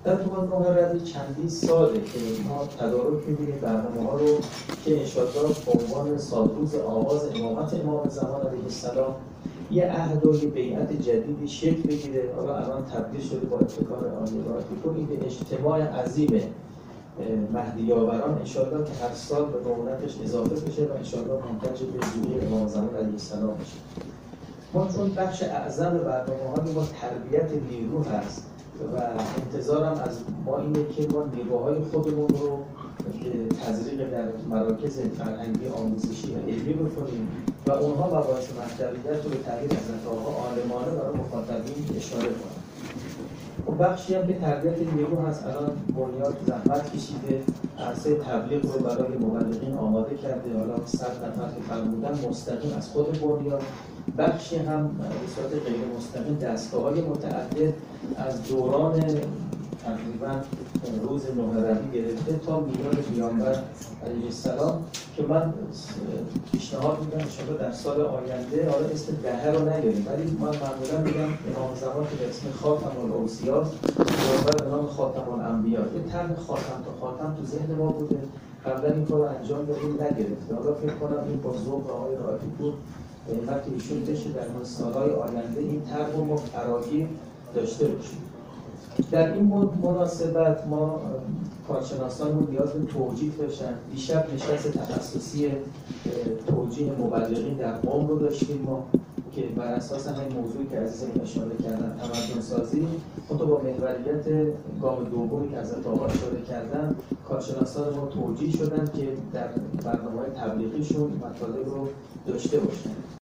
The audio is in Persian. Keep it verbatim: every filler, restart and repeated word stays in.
در طول ماه ربیع چندین ساله که ما تدارک می‌بینیم برنامه‌ها رو که انشاءالله به عنوان سالروز آغاز امامت امام زمان علیه السلام یه عهد و یه بیعت جدیدی شکل بگیره. حالا الان تبدیل شده با ابتکار آقای راهی به اجتماع عظیم مهدی‌آوران انشاءالله که هر سال به رونقش اضافه بشه و انشاءالله منتج به ظهور امام زمان علیه السلام بشه. ما چون بخش اعظم برنامه‌های ما تربیت نیرو هست و انتظارم از ما اینه که ما نیروهای خودمون رو تزریق در مراکز فرهنگی آموزشی و علمی بکنیم و اونها مباحث مکتبیت رو به تعبیر حضرت آقا عالمانه برای مخاطبین اشاره کنند. و بخشی هم به تربیت نیرو هست. الان بنیاد زحمت کشیده عرصه تبلیغ رو برای مبلغین آماده کرده. حالا صد نفر که فرمودن مستقیم از خود بنیاد، بخشی هم به صورت غیر مستقیم دستگاه‌های متعدد از دوران تقریبا روز نه ربیع گرفته تا میلاد پیامبر علیه السلام که من پیشنهاد میدم انشاءالله در سال آینده، حالا اسم دهه رو نگیریم ولی من معمولا میگم امام زمان که به اسم خاتم الاوصیا پیامبر به نام خاتم الانبیا، یه طرح خاتم تا خاتم تو ذهن ما بوده، قبلا این کار رو انجام دادیم نگرفته. حالا فکر کنم این با ذوق آقای راهی بود قیمت ایشون بشه در سالهای آینده این طرح رو ما فراگیر داشته باشیم. در این مناسبت ما کارشناسان نیاز به توجیه داشتن. دیشب نشست تخصصی توجیه مبلغین در قم رو داشتیم ما که بر اساس همین موضوعی که عزیزان اشاره کردن تمدن سازی خود با محوریت گام دومی که حضرت آقا اشاره کردن کارشناسان ما توجیه شدن که در برنامه‌های تبلیغیشون مطالب رو داشته باشن.